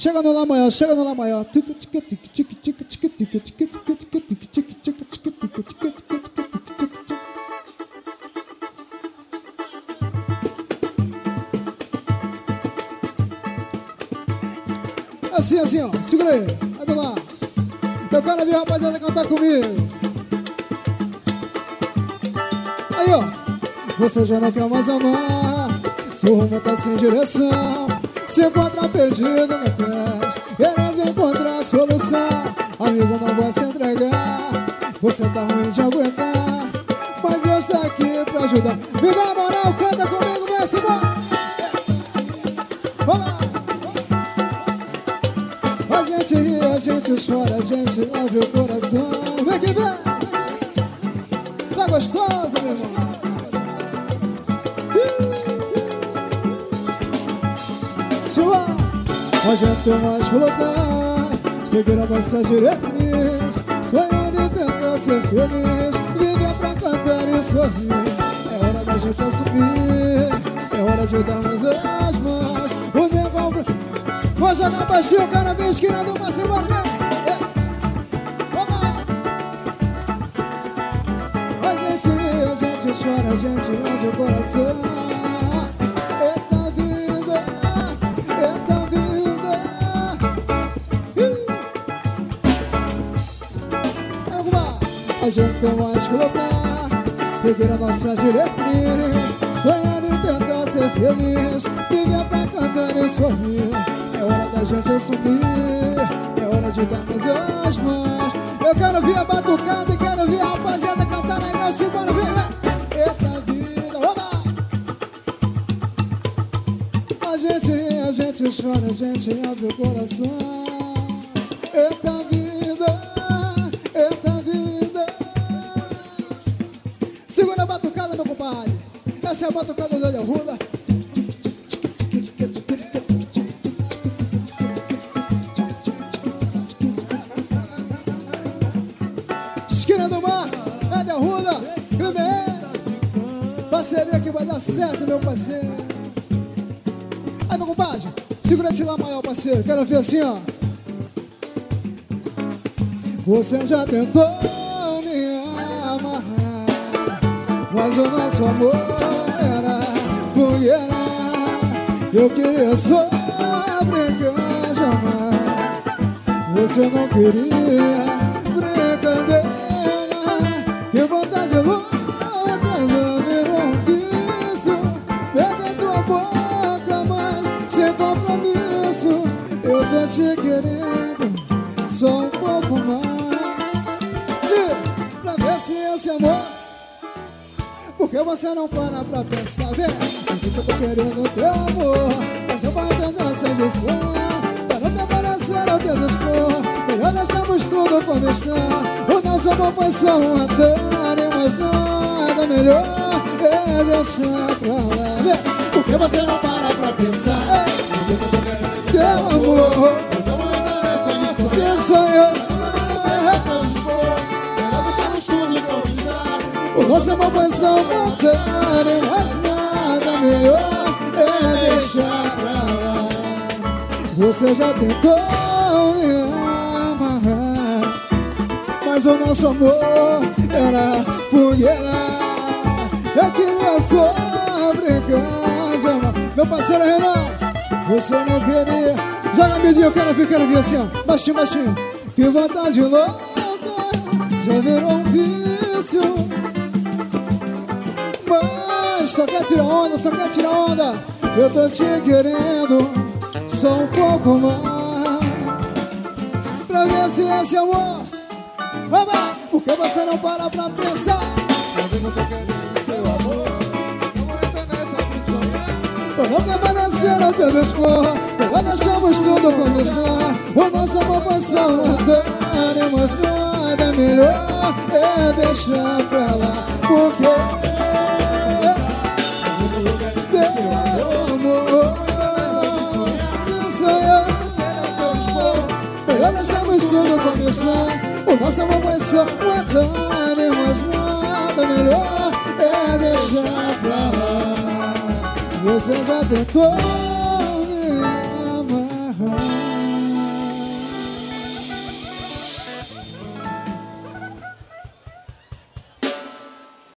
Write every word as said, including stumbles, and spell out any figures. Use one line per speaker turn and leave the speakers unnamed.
Chega no Lá maior, chega no Lá maior. Assim, assim, ó. Segura aí. Vai do lá. Eu quero ver a rapaziada cantar comigo. Aí, ó. Você já não quer mais amar. Seu rumo tá sem direção. Se encontra perdido na paz, querendo encontrar solução. Amigo, não vai se entregar. Você tá ruim de aguentar, mas Deus tá aqui pra ajudar. Me dá moral, canta comigo, vai se embora. Vamos lá. A gente ri, a gente chora, a gente abre o coração. Vem que vem. Tá gostoso, meu irmão? A gente mais lutar, seguir a nossa diretriz, sonhando e tentar ser feliz, viver pra cantar e sorrir. É hora da gente assumir, é hora de darmos as mãos. O negão pra... Vou jogar baixinho, cada vez que nada mais se embora, vem. Vamos! A gente ri, a gente chora, a gente abre o coração. A gente tem mais que lutar, seguir a nossa diretriz, sonhar e tentar ser feliz, viver pra cantar e sorrir. É hora da gente assumir, é hora de darmos as mãos. Eu quero ver a batucada e quero ver a rapaziada cantar legal. Simbora, vem, vem. Eita vida, vamos! A gente ri, a gente chora, a gente abre o coração. Eita vida, eita vida. Segura a batucada, meu compadre. Essa é a batucada da Arruda. Esquina do Mar, é da Arruda. Parceria que vai dar certo, meu parceiro. Aí, meu compadre, segura esse Lá maior, parceiro. Quero ver assim, ó. Você já tentou me amarrar, mas o nosso amor era fogueira. Eu queria só brincar de amar. Você não queria brincadeira. Que vontade louca, já virou um vício. Pega tua boca, mas sem compromisso. Eu tô te querendo só um pouco mais. E pra ver se esse amor, porque você não para pra pensar, vem. Eu tô querendo teu amor, mas não vai entrar nessa edição. Pra não permanecer ao teu dispor, melhor deixamos tudo como está. O nosso amor foi só um atalho, mas nada melhor é deixar pra lá, vem. Porque você não para pra pensar, eu tô querendo teu amor, quem sou eu? O nosso amor foi só um atalho, mas nada melhor é deixar pra lá. Você já tentou me amarrar, mas o nosso amor era fogueira. Eu queria só brincar de amar. Meu parceiro Renan, você não queria. Joga medinho, eu quero ver, quero ver assim, ó. Baixinho, baixinho. Que vontade louca, já virou um vício. Mas só quer tirar onda, só quer tirar onda. Eu tô te querendo só um pouco mais. Pra ver se esse amor vai, vai. Porque você não para pra pensar. Eu não tô querendo seu amor, não entra nessa de sonhar. Pra não permanecer ao teu dispor, nós deixamos tudo como está. O nosso amor foi só um atalho, mas nada melhor é deixar pra lá. Porque melhor deixamos tudo como está. O nosso amor vai só um atalho, mas nada melhor é deixar pra lá. Você já tentou